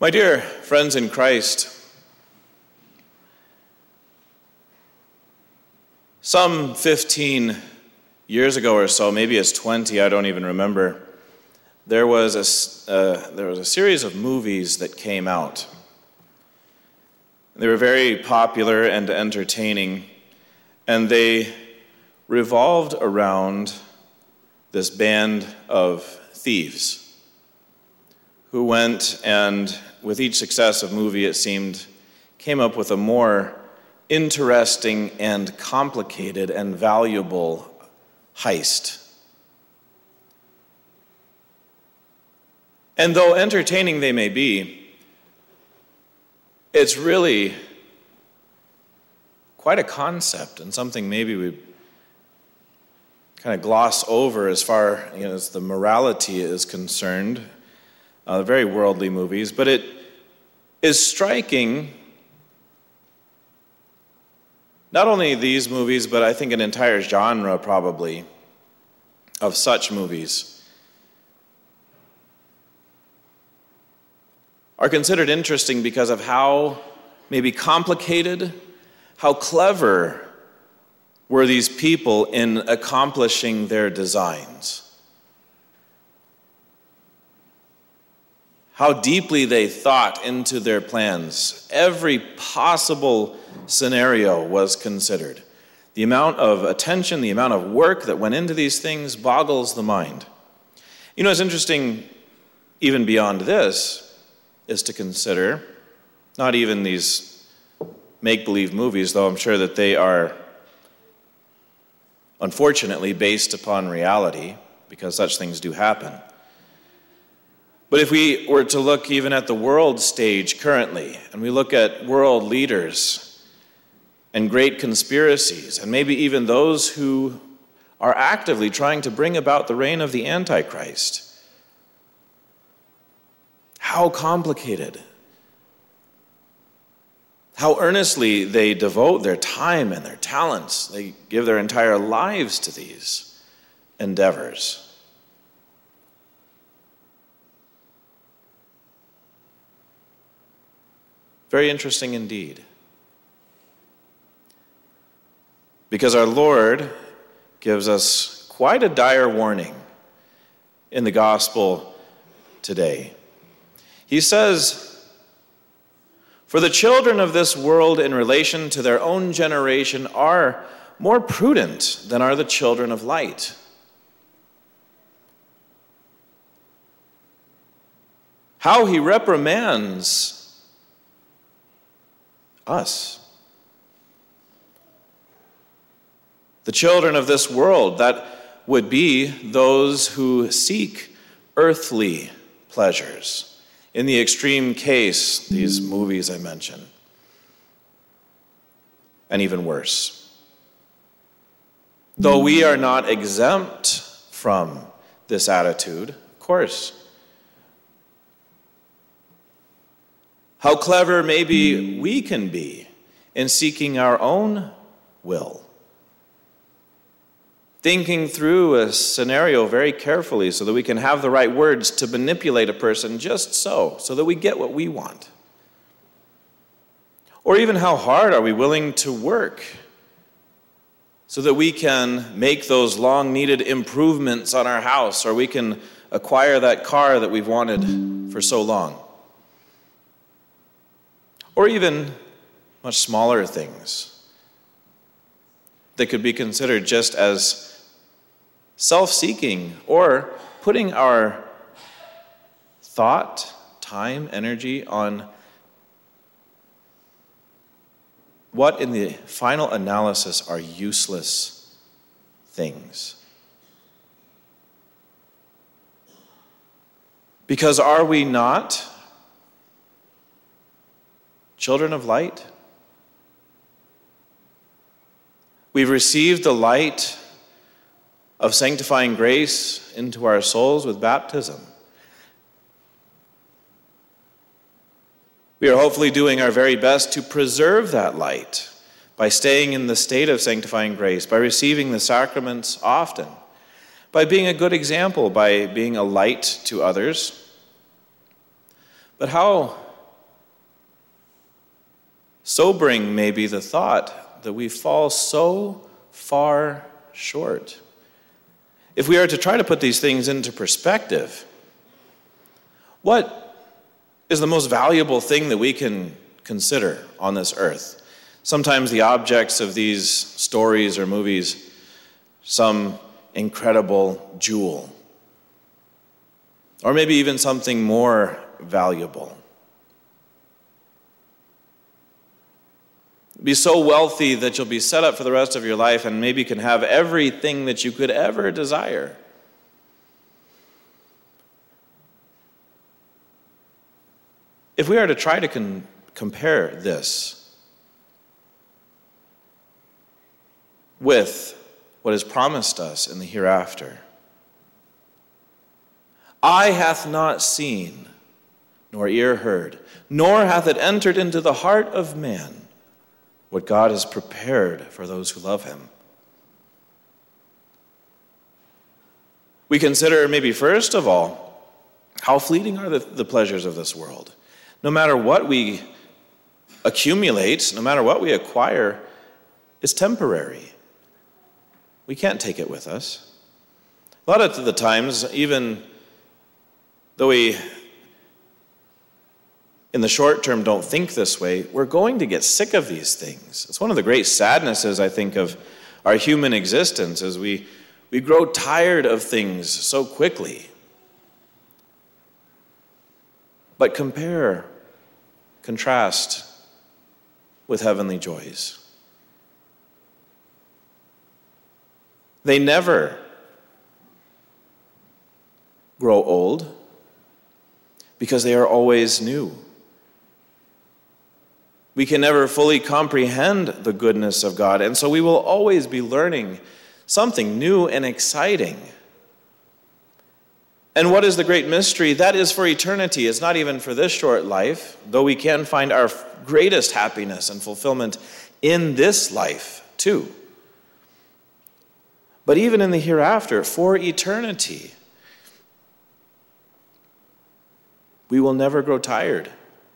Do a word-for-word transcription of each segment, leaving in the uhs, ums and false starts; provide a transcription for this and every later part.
My dear friends in Christ, some fifteen years ago or so, maybe it's twenty, I don't even remember, there was a, uh, there was a series of movies that came out. They were very popular and entertaining, and they revolved around this band of thieves who went and, with each successive movie, it seemed, came up with a more interesting and complicated and valuable heist. And though entertaining they may be, it's really quite a concept and something maybe we kind of gloss over as far, you know, as the morality is concerned. Uh, very worldly movies, but it is striking, not only these movies, but I think an entire genre probably of such movies are considered interesting because of how maybe complicated, how clever were these people in accomplishing their designs. How deeply they thought into their plans. Every possible scenario was considered. The amount of attention, the amount of work that went into these things boggles the mind. You know, it's interesting, even beyond this, is to consider, not even these make-believe movies, though I'm sure that they are unfortunately based upon reality, because such things do happen. But if we were to look even at the world stage currently, and we look at world leaders and great conspiracies, and maybe even those who are actively trying to bring about the reign of the Antichrist, how complicated, how earnestly they devote their time and their talents. They give their entire lives to these endeavors. Very interesting indeed. Because our Lord gives us quite a dire warning in the gospel today. He says, "For the children of this world in relation to their own generation are more prudent than are the children of light." How he reprimands us. The children of this world, that would be those who seek earthly pleasures. In the extreme case, these movies I mentioned. And even worse. Though we are not exempt from this attitude, of course. How clever maybe we can be in seeking our own will. Thinking through a scenario very carefully so that we can have the right words to manipulate a person just so, so that we get what we want. Or even how hard are we willing to work so that we can make those long-needed improvements on our house, or we can acquire that car that we've wanted for so long. Or even much smaller things that could be considered just as self-seeking, or putting our thought, time, energy on what in the final analysis are useless things. Because are we not children of light? We've received the light of sanctifying grace into our souls with baptism. We are hopefully doing our very best to preserve that light by staying in the state of sanctifying grace, by receiving the sacraments often, by being a good example, by being a light to others. But how Sobering may be the thought that we fall so far short. If we are to try to put these things into perspective, what is the most valuable thing that we can consider on this earth? Sometimes the objects of these stories or movies, some incredible jewel, or maybe even something more valuable. Be so wealthy that you'll be set up for the rest of your life and maybe can have everything that you could ever desire. If we are to try to con- compare this with what is promised us in the hereafter, eye hath not seen, nor ear heard, nor hath it entered into the heart of man what God has prepared for those who love him. We consider maybe first of all, how fleeting are the, the pleasures of this world. No matter what we accumulate, no matter what we acquire, it's temporary. We can't take it with us. A lot of the times, even though we in the short term don't think this way, we're going to get sick of these things. It's one of the great sadnesses, I think, of our human existence, is we, we grow tired of things so quickly. But compare, contrast with heavenly joys. They never grow old because they are always new. We can never fully comprehend the goodness of God, and so we will always be learning something new and exciting. And what is the great mystery? That is for eternity. It's not even for this short life, though we can find our greatest happiness and fulfillment in this life too. But even in the hereafter, for eternity, we will never grow tired.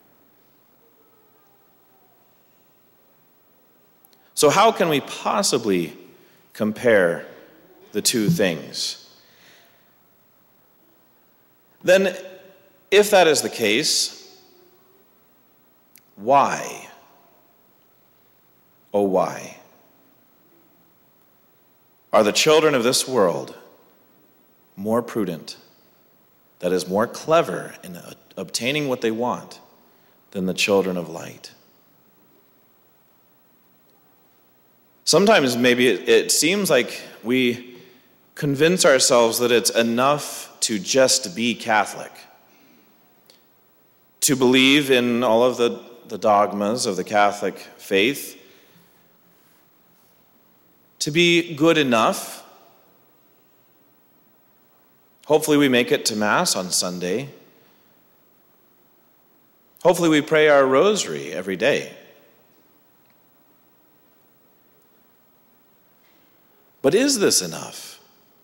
So how can we possibly compare the two things? Then, if that is the case, why? Oh, why? Are the children of this world more prudent, that is, more clever in obtaining what they want, than the children of light? Sometimes maybe it, it seems like we convince ourselves that it's enough to just be Catholic, to believe in all of the, the dogmas of the Catholic faith, to be good enough. Hopefully we make it to Mass on Sunday. Hopefully we pray our rosary every day. But is this enough?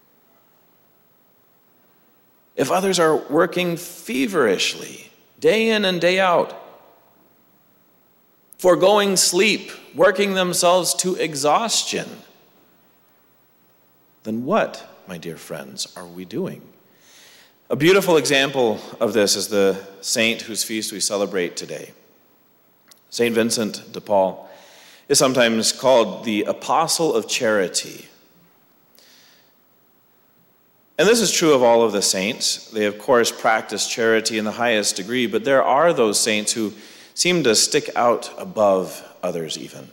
If others are working feverishly, day in and day out, foregoing sleep, working themselves to exhaustion, then what, my dear friends, are we doing? A beautiful example of this is the saint whose feast we celebrate today. Saint Vincent de Paul is sometimes called the Apostle of Charity. And this is true of all of the saints. They, of course, practice charity in the highest degree, but there are those saints who seem to stick out above others even.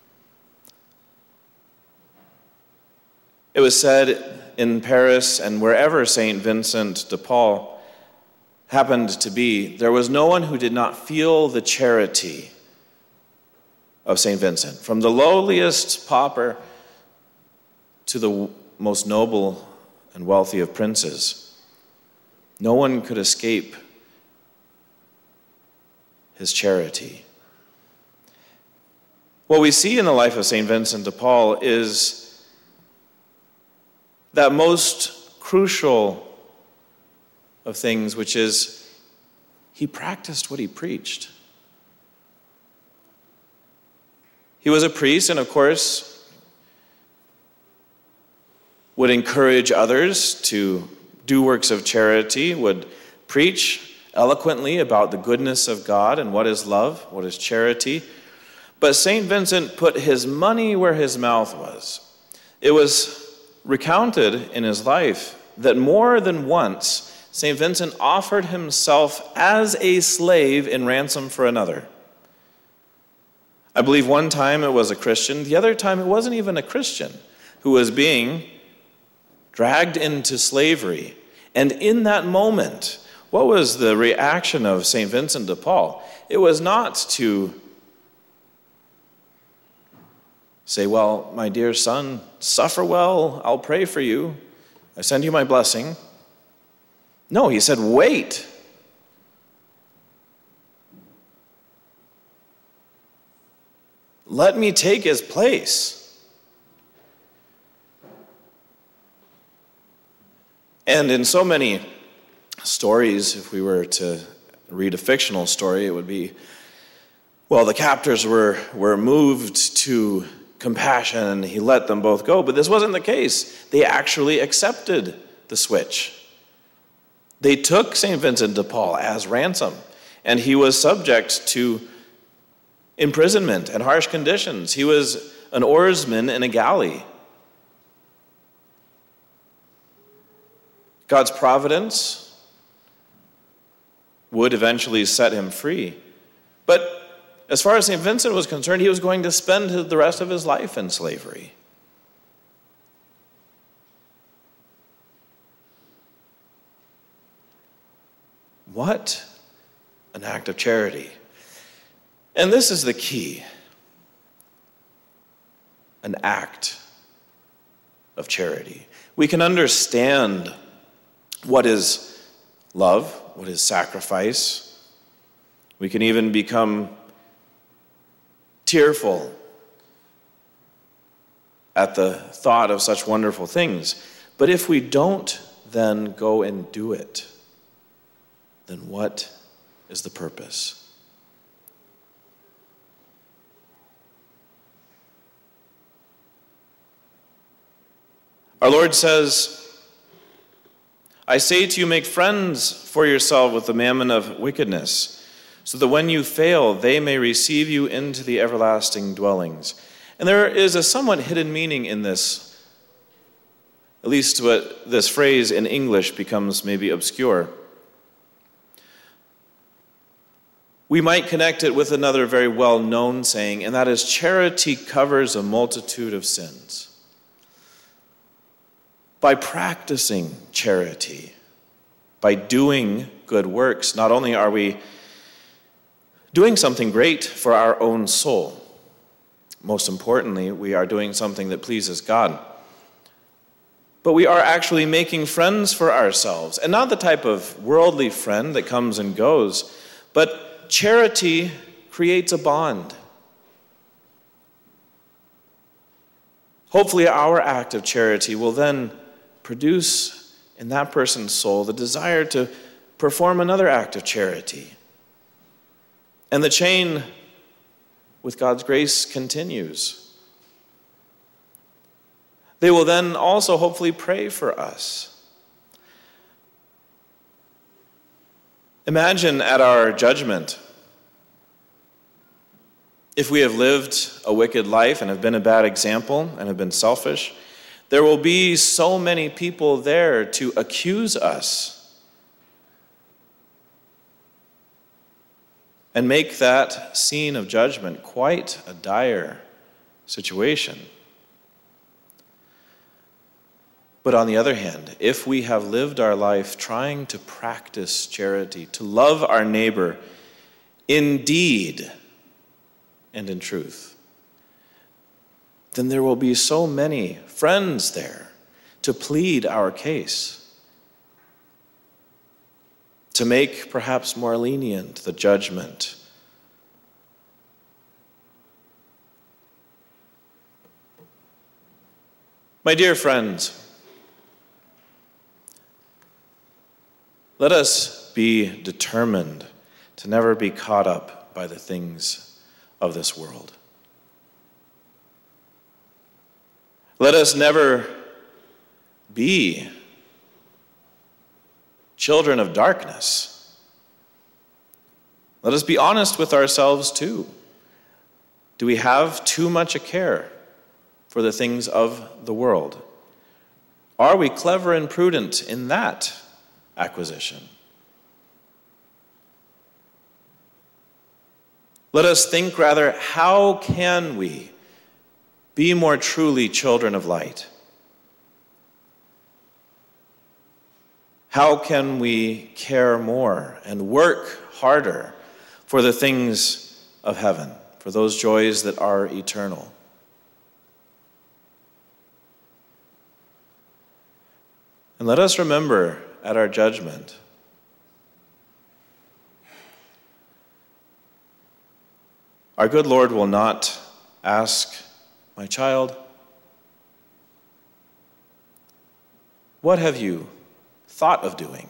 It was said in Paris and wherever Saint Vincent de Paul happened to be, there was no one who did not feel the charity of Saint Vincent. From the lowliest pauper to the most noble and wealthy of princes, no one could escape his charity. What we see in the life of Saint Vincent de Paul is that most crucial of things, which is he practiced what he preached. He was a priest, and of course, would encourage others to do works of charity, would preach eloquently about the goodness of God and what is love, what is charity. But Saint Vincent put his money where his mouth was. It was recounted in his life that more than once, Saint Vincent offered himself as a slave in ransom for another. I believe one time it was a Christian, the other time it wasn't even a Christian who was being dragged into slavery. And in that moment, what was the reaction of Saint Vincent de Paul? It was not to say, well, my dear son, suffer well, I'll pray for you, I send you my blessing. No, he said, wait. Let me take his place. And in so many stories, if we were to read a fictional story, it would be, well, the captors were, were moved to compassion and he let them both go. But this wasn't the case. They actually accepted the switch. They took Saint Vincent de Paul as ransom, and he was subject to imprisonment and harsh conditions. He was an oarsman in a galley. God's providence would eventually set him free. But as far as Saint Vincent was concerned, he was going to spend the rest of his life in slavery. What an act of charity. And this is the key. An act of charity. We can understand what is love, what is sacrifice. We can even become tearful at the thought of such wonderful things. But if we don't then go and do it, then what is the purpose? Our Lord says, I say to you, make friends for yourself with the mammon of wickedness, so that when you fail, they may receive you into the everlasting dwellings. And there is a somewhat hidden meaning in this, at least what this phrase in English becomes maybe obscure. We might connect it with another very well-known saying, and that is, charity covers a multitude of sins. By practicing charity, by doing good works, not only are we doing something great for our own soul, most importantly, we are doing something that pleases God. But we are actually making friends for ourselves, and not the type of worldly friend that comes and goes, but charity creates a bond. Hopefully, our act of charity will then produce in that person's soul the desire to perform another act of charity. And the chain, with God's grace, continues. They will then also hopefully pray for us. Imagine at our judgment, if we have lived a wicked life and have been a bad example and have been selfish, there will be so many people there to accuse us and make that scene of judgment quite a dire situation. But on the other hand, if we have lived our life trying to practice charity, to love our neighbor in deed and in truth, then there will be so many friends there to plead our case, to make perhaps more lenient the judgment. My dear friends, let us be determined to never be caught up by the things of this world. Let us never be children of darkness. Let us be honest with ourselves too. Do we have too much a care for the things of the world? Are we clever and prudent in that acquisition? Let us think rather, how can we be more truly children of light? How can we care more and work harder for the things of heaven, for those joys that are eternal? And let us remember at our judgment our good Lord will not ask, "My child, what have you thought of doing?"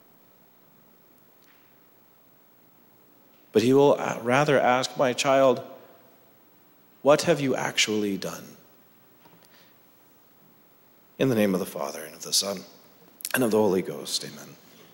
But he will rather ask, "My child, what have you actually done?" In the name of the Father, and of the Son, and of the Holy Ghost, amen.